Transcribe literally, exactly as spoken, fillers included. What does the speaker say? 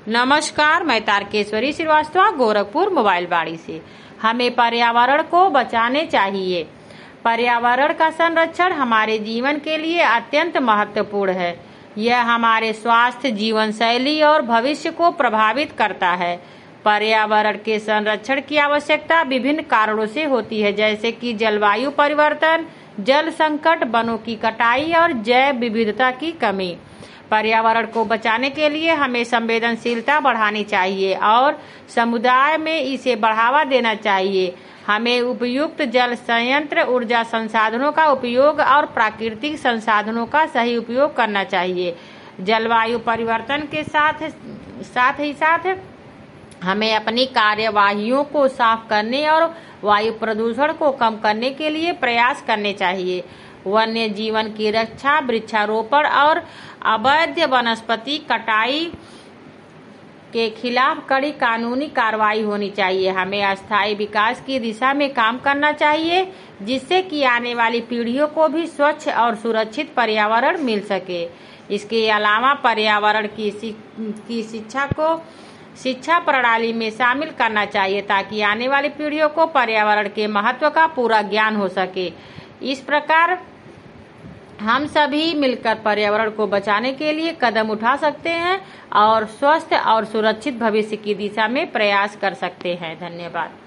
नमस्कार, मैं तारकेश्वरी श्रीवास्तव गोरखपुर मोबाइल बाड़ी से। हमें पर्यावरण को बचाने चाहिए। पर्यावरण का संरक्षण हमारे जीवन के लिए अत्यंत महत्वपूर्ण है। यह हमारे स्वास्थ्य, जीवन शैली और भविष्य को प्रभावित करता है। पर्यावरण के संरक्षण की आवश्यकता विभिन्न कारणों से होती है, जैसे कि जलवायु परिवर्तन, जल संकट, वनों की कटाई और जैव विविधता की कमी। पर्यावरण को बचाने के लिए हमें संवेदनशीलता बढ़ानी चाहिए और समुदाय में इसे बढ़ावा देना चाहिए। हमें उपयुक्त जल संयंत्र, ऊर्जा संसाधनों का उपयोग और प्राकृतिक संसाधनों का सही उपयोग करना चाहिए। जलवायु परिवर्तन के साथ साथ ही साथ हमें अपनी कार्यवाहियों को साफ करने और वायु प्रदूषण को कम करने के लिए प्रयास करने चाहिए। वन्य जीवन की रक्षा, वृक्षारोपण और अवैध वनस्पति कटाई के खिलाफ कड़ी कानूनी कार्रवाई होनी चाहिए। हमें अस्थायी विकास की दिशा में काम करना चाहिए, जिससे कि आने वाली पीढ़ियों को भी स्वच्छ और सुरक्षित पर्यावरण मिल सके। इसके अलावा पर्यावरण की की शिक्षा को शिक्षा प्रणाली में शामिल करना चाहिए, ताकि आने वाली पीढ़ियों को पर्यावरण के महत्व का पूरा ज्ञान हो सके। इस प्रकार हम सभी मिलकर पर्यावरण को बचाने के लिए कदम उठा सकते हैं और स्वस्थ और सुरक्षित भविष्य की दिशा में प्रयास कर सकते हैं। धन्यवाद।